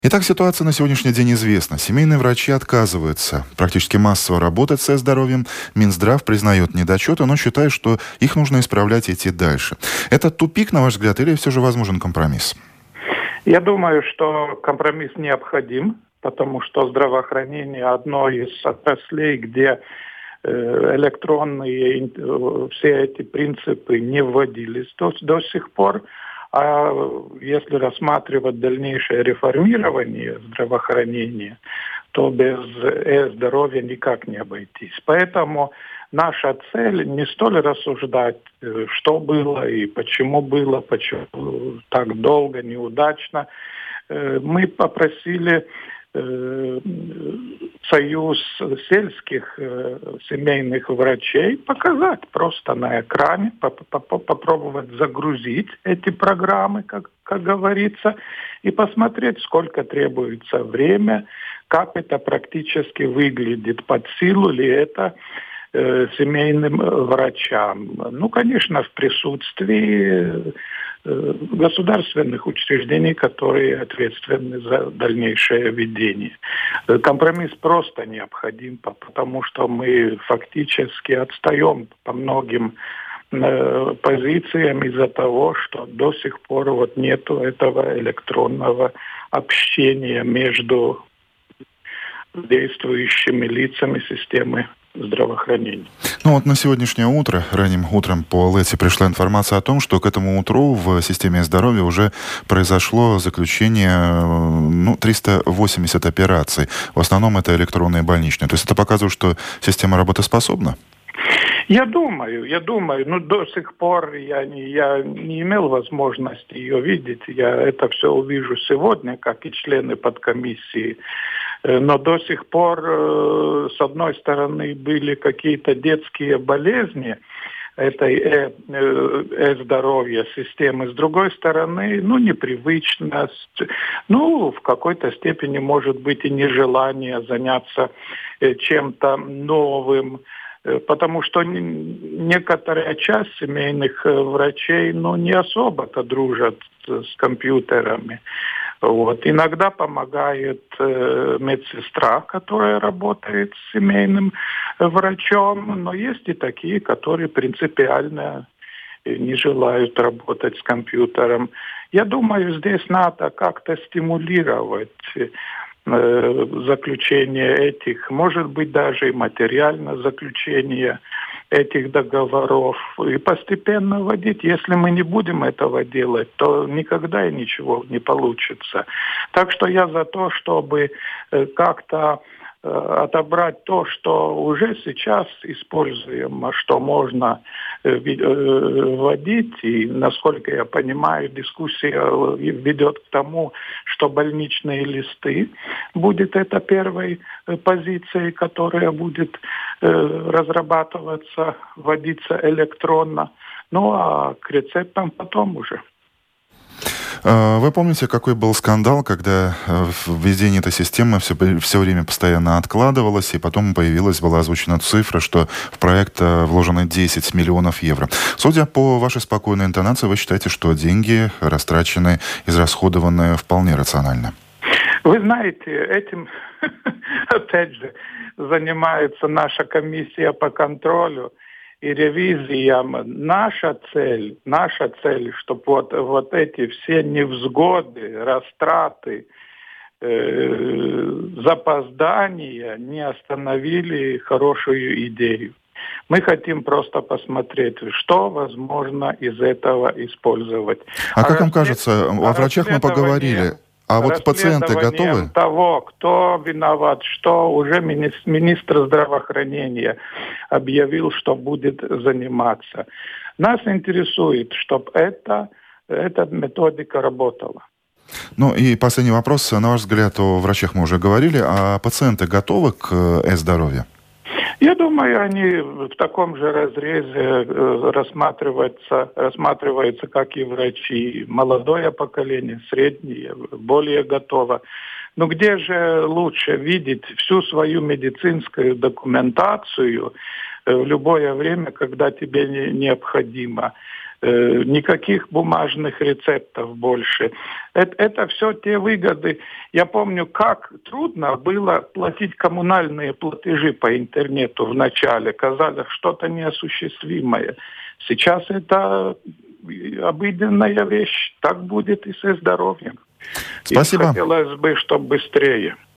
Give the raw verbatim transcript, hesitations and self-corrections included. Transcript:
Итак, ситуация на сегодняшний день известна. Семейные врачи отказываются практически массово работать со здоровьем. Минздрав признает недочеты, но считает, что их нужно исправлять и идти дальше. Это тупик, на ваш взгляд, или все же возможен компромисс? Я думаю, что компромисс необходим, потому что здравоохранение одно из отраслей, где электронные все эти принципы не вводились до, до сих пор. А если рассматривать дальнейшее реформирование здравоохранения, то без э-здоровья никак не обойтись. Поэтому наша цель не столь рассуждать, что было и почему было, почему так долго, неудачно. Мы попросили Союз сельских э, семейных врачей показать просто на экране, попробовать загрузить эти программы, как, как говорится, и посмотреть, сколько требуется время, как это практически выглядит, под силу ли это э, семейным врачам. Ну, конечно, в присутствии государственных учреждений, которые ответственны за дальнейшее ведение. Компромисс просто необходим, потому что мы фактически отстаем по многим э, позициям из-за того, что до сих пор вот нету этого электронного общения между действующими лицами системы здравоохранения. Ну вот на сегодняшнее утро, ранним утром по ЛЭТи пришла информация о том, что к этому утру в системе здоровья уже произошло заключение ну, триста восемьдесят операций. В основном это электронные больничные. То есть это показывает, что система работоспособна? Я думаю, я думаю, но до сих пор я не, я не имел возможности ее видеть. Я это все увижу сегодня, как и члены подкомиссии. Но до сих пор, с одной стороны, были какие-то детские болезни этой э-здоровья системы, с другой стороны, ну, непривычность, ну, в какой-то степени, может быть, и нежелание заняться чем-то новым, потому что некоторая часть семейных врачей, ну, не особо-то дружат с компьютерами. Вот. Иногда помогает э, медсестра, которая работает с семейным врачом, но есть и такие, которые принципиально не желают работать с компьютером. Я думаю, здесь надо как-то стимулировать э, заключение этих, может быть, даже и материальное заключение этих договоров и постепенно вводить. Если мы не будем этого делать, то никогда и ничего не получится. Так что я за то, чтобы как-то отобрать то, что уже сейчас используемо, что можно вводить. И, насколько я понимаю, дискуссия ведет к тому, что больничные листы будет это первой позицией, которая будет разрабатываться, вводиться электронно. Ну а к рецептам потом уже. Вы помните, какой был скандал, когда введение этой системы все, все время постоянно откладывалось, и потом появилась, была озвучена цифра, что в проект вложено десять миллионов евро. Судя по вашей спокойной интонации, вы считаете, что деньги растрачены, израсходованы вполне рационально? Вы знаете, этим, опять же, занимается наша комиссия по контролю и ревизиям. Наша цель, наша цель, чтобы вот, вот эти все невзгоды, растраты, э, запоздания не остановили хорошую идею. Мы хотим просто посмотреть, что возможно из этого использовать. А, а как вам кажется, о врачах мы поговорили. А вот пациенты готовы? Того, кто виноват, что уже министр здравоохранения объявил, что будет заниматься. Нас интересует, чтобы это, эта методика работала. Ну и последний вопрос. На ваш взгляд, о врачах мы уже говорили, а пациенты готовы к э-здоровью? Я думаю, они в таком же разрезе рассматриваются, рассматриваются, как и врачи. Молодое поколение, среднее, более готово. Но где же лучше видеть всю свою медицинскую документацию в любое время, когда тебе необходимо? э, никаких бумажных рецептов больше. Это, это все те выгоды. Я помню, как трудно было платить коммунальные платежи по интернету в начале. Казалось, что-то неосуществимое. Сейчас это обыденная вещь. Так будет и со здоровьем. Спасибо. И хотелось бы, чтобы быстрее.